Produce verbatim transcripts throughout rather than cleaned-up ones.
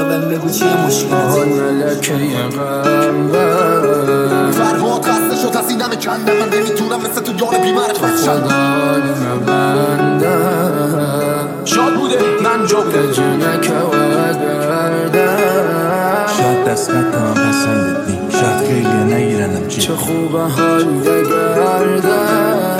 بهم بگو چیه مشکلت؟ آهای ملکه قلبم فرهاد خسته شد از اینم کندم، من نمیتونم مثل تو یار بیمارت باشم. خدای مبندم شاد بوده من جا بوده جنک و گردم شاید دست ندم پسندت نیم، شاید خیلی نگیرنم چی چه خوبه حال گردم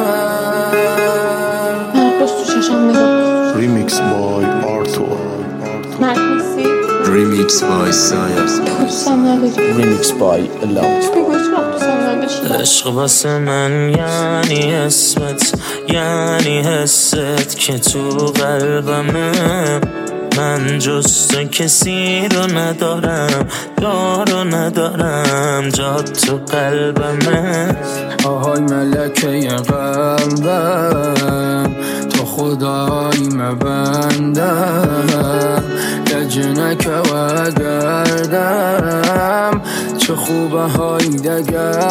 مرقص تو چشم نگاه ریمیکس بای آرتو مرقصی ریمیکس بای سایرز دوستم نداری ریمیکس بای الاوت بگو هیچ وقت دوستم نداری. عشق واسه من یعنی اسمت، یعنی حست که تو قلبمه. من جز تو کسی رو ندارم، دارو ندارم، جات تو قلبمه. آهای ملکه قلبم تو خدای مبندم لجنک و گردم چه خوبه هایده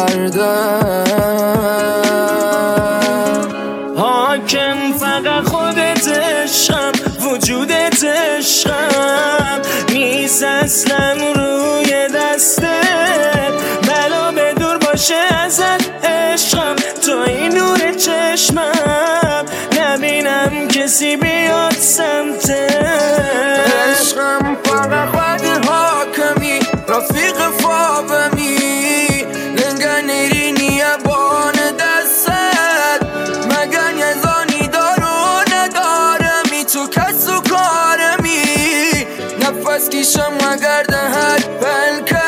گردم حاکم فقط خودت عشقم، وجودت عشقم، نیست اصلا روی دستت. بلا به دور باشه ازت عشقم، تو این نور چشمم، نبینم کسی بیاد سمتت. عشقم فقط خود حاکمی رفیق فابمی لنگه نیرینی بان دستت مگن یزانی دارو ندارمی تو کس و کارمی نفس کشم مگر ده هر بلکه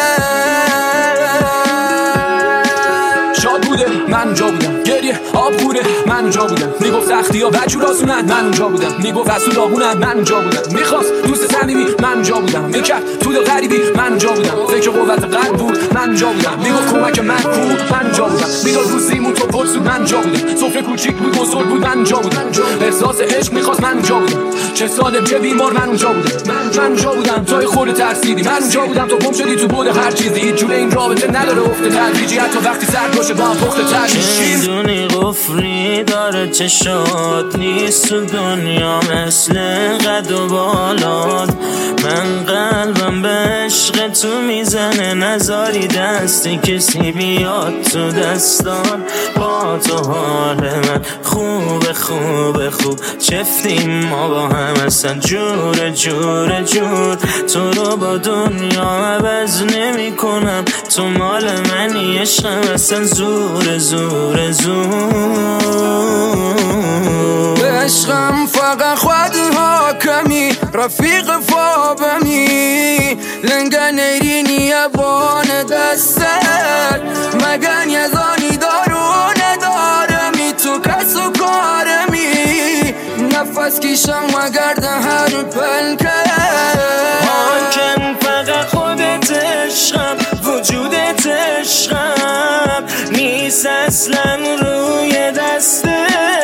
شاد بوده من جا بودم گریه آب خوره من جا بودم میگفت سختی ها بچور آسونن من جا بودم میگفت از تو داغونن من جا بودم میخواست دوست صمیمی من جا بودم میکرد تو دل غریبی من جا بودم فکر قوت قلب بود من جا بودم میگفت کمک من کو من جا بودم میداد روزیمون تو پرسود من جا بودم سفره کوچیک بود بزرگ بود من جا بودم احساس عشق میخواست من جا بودم چه سالم چه بیمار من اونجا بودم من جا بودم توی خود ترسیدی من اونجا بودم تو گم شدی تو بود هر چیزی هیچ جوره این رابطه نداره افت تدریجی حتی وقتی سر باشه با هم پخت تدریجی میدونی قفری داره چشات نیست تو دنیا مثل قد و بالات. من قلبم به عشق تو میزنه نذاری دستی کسی بیاد تو دستان. با تو حال من خوب خوب خوب چفتیم ما با هم اصلا جور جور جور. تو رو با دنیا عوض نمی کنم تو مال منی عشقم اصلا زور زور زور. عشقم فقط خود حاکمی رفیق فابمی لنگه نیرینی بان دستت مگن یزانی دارو ندارمی تو کس و کارمی نفس کشم مگر ده هر پلکه. حاکم فقط خودت عشقم وجودت عشقم نیست اصلا روی دستت.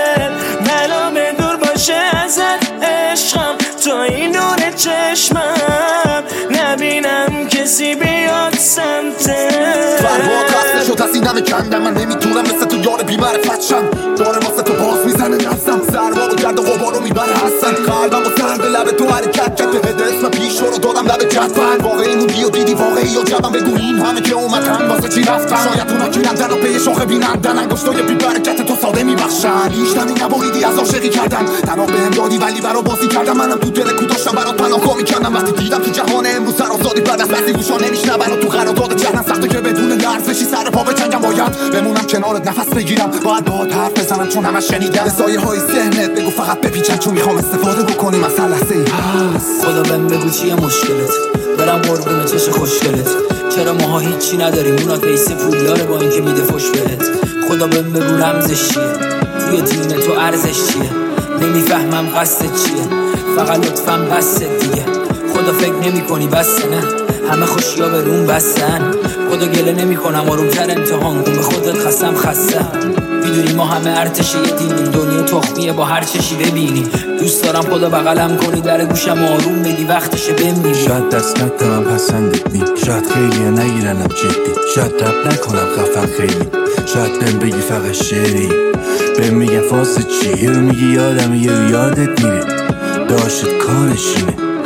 بلا به دور باشه ازت عشقم تو این نور چشمم نبینم کسی بیاد سمتت. فرهاد خسته شد از اینم کندم، من نمیتونم مثل تو یار بیمعرفت شم. داره واسه تو باز میزنه نفسم سرما و گرد و غبارو میبره هستن قلبم و سرد لب تو حرکت کرد به هده اسم پیش رو دادم لب جدول واقعی موندی و دیدی واقعی یا جبم بگو این همه که اومدن واسه چی رفتن شاید اونا گیرندن و به شاخه بینندن انگشتای بی برکت تو ساده میبخشن هیچ نمی نبایدی از عاشقی کردن تنها بهم دادی ولی برا بازی کردم منم تو دل کو داشتم برات پناهگاه میکردم وقتی دیدم تو جهان امروز سر آزادی بعد از بعضی گوشا نمیشنون و تو قرارداد جهنم سخته که بدون لرز بشی سر پا بچنگم باید بمونم کنارت نفس بگیرم باید باهات حرف بزنم چون همش شنیدم به سایه های ذهنت بگو فقط بپیچن چون میخوام استفاده بکنیم از هر لحظه ای هست. خدا بهم بگو چیه مشکلت؟ برم قربون چش خوشگلت. چرا ماها هیچی نداریم اونا پیسه پولیاره با اینکه میده فش بهت. خدا بهم بگو رمزش چیه؟ توی دین تو ارزش چیه؟ نمیفهمم قصدت چیه؟ فقط لطفاً بس دیگه. خدا فکر نمی کنی بس نه همه خوشیا به روم بستن. خدا گله نمی کنم آرومتر امتحان کن به خودت خستم خستم. میدونی ما همه ارتشی دینیم دنیا تخمیه با هر چشی ببینی. دوست دارم خدا بغلم کنی در گوشم آروم بدی وقتشه بمیری. شاید دست ندم پسندت نیم، شاید خیلی نگیرنم جدی، شاید رب نکنم خفن خیلی، شاید بهم بگی فقط شعری بهم میگن فاس چیه رو میگی یادم یه یادت میره داشت کارشینه واقع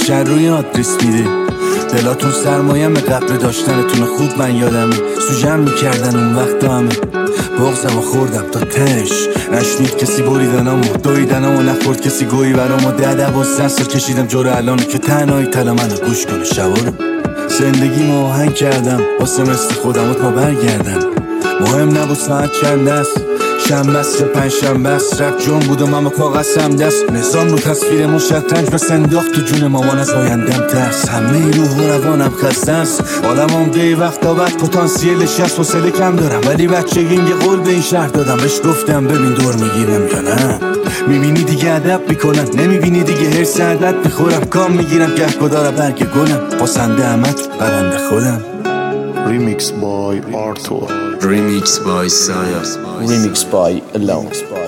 بیشتر روی آدرس میده. دلاتون سرمایم قبل داشتنتون خوب من یادمه. سوجم میکردن اون وقت همه بغزم و خوردم تا تش. نشنید کسی بریدنامو دویدنامو نخورد کسی گویی برامو. ده دوازده سال کشیدم جور الانو که تنهایی تلا منو گوش کنه شبارو. زندگی ما آهنگ کردم واسه مثل خودمت ما برگردم. مهم نبود ساعت چند است شنبه است یا پنج شنبه است. رب جون بودم اما کاغذم دست. نظام رو تصویرمون شطرنج بس انداخت تو جون مامان از آیندم ترس. همه روح و روانم خسته است. آدم اونده وقتا بعد پتانسیلش هست. حوصله کم دارم ولی بچگیم یه قول به این شهر دادم. بهش گفتم ببین دور میگیرم یا نه. میبینی دیگه ادب میکنن نمیبینی دیگه هرس عدد میخورم. کام میگیرم گهگدارا برگ گلم. پسنده امت برنده خودم. Remix by Arthur. Remix by Saya. Remix by Alone.